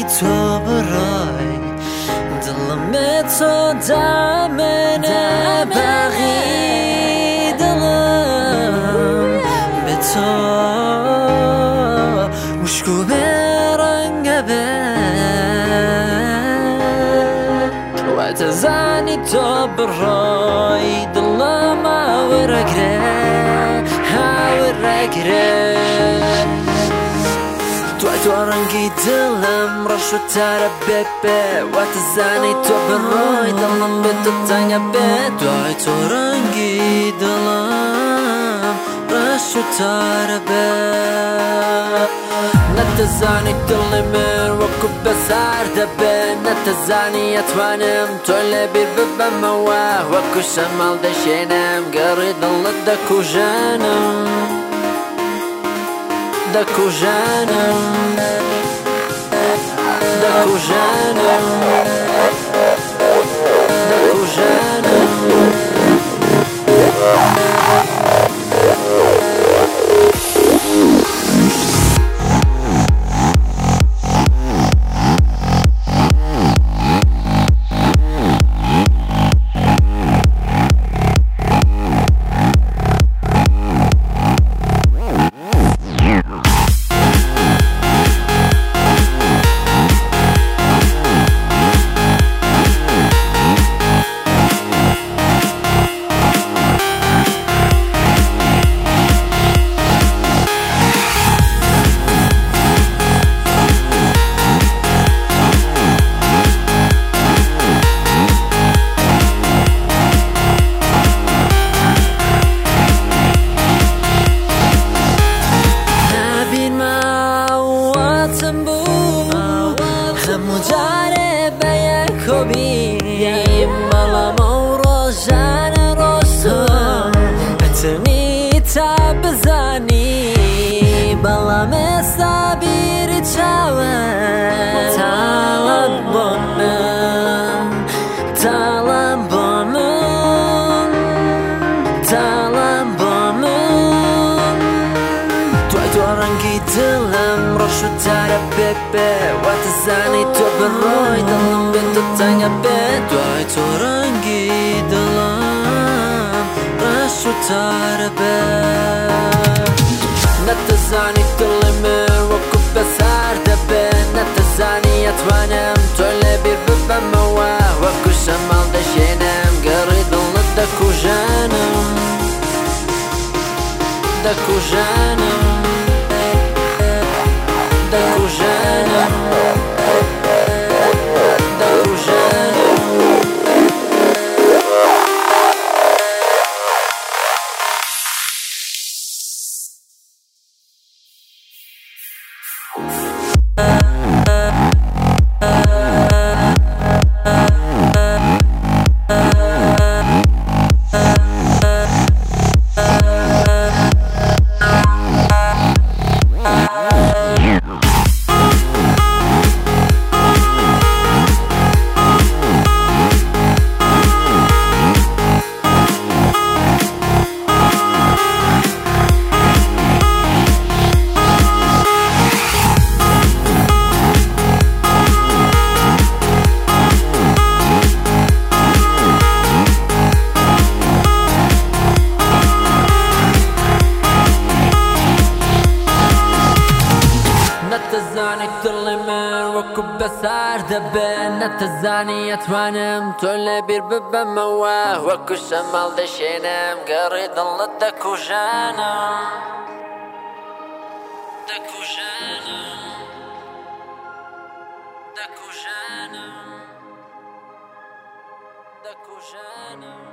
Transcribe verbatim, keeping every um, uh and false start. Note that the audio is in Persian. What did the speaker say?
تۆ بڕای دڵمێ تۆ دامێنێ باغی دڵم بێ تۆ وشکو بێ ڕەنگە بێ واتەزانی تۆ بڕای دڵم هاوڕەگرێ هاوڕەگرێ توای تۆ ڕەنگی دڵم ڕەش و تارە بێ بێ واتەزانی تۆ بڕای دڵم بێ تۆ تەنگە بێ توای تۆ ڕەنگی دڵم ڕەش و تارە بێ نەتەزانی دڵی من وەکو بەسار دەبێ نەتەزانی ئەتوانم تۆ لەبیر ببەمەوە وەکو شەماڵ دەشێنم گەڕی دڵت دەکوژێنم دەکوژێنم دەکوژێنم دەکوژێنم جارێ بە یەکۆبیم بەڵام ئەو ڕۆژانە ڕۆژتۆ ئەتەنی تا بزانی بەڵام ئێستا بیری چاوە تاڵم بۆ من تاڵم بۆ من تاڵم بۆ من توای تۆ ڕەنگی دڵم ڕەش و تارە بێ بێ واتەزانی تۆ بڕۆی دڵم بێ تۆ تەنگە بێ توای تۆ ڕەنگی دڵم ڕەش و تارە بێ نەتەزانی دڵی من وەکو بەسار دەبێ نەتەزانی ئەتوانم تۆ لەبیر ببەمەوە وەکو شەماڵ دەشێنم گەڕی دڵت دەکوژێنم دەکوژێنم دەکوژێنم نەتەزانی دڵی من وەکو بەسار دەبێ نەتەزانی ئەتوانم تۆ لەبیر ببەمەوە وەکو شەماڵ دەشێنم گەڕی دڵت دەکوژێنم دەکوژێنم دەکوژێنم دەکوژێنم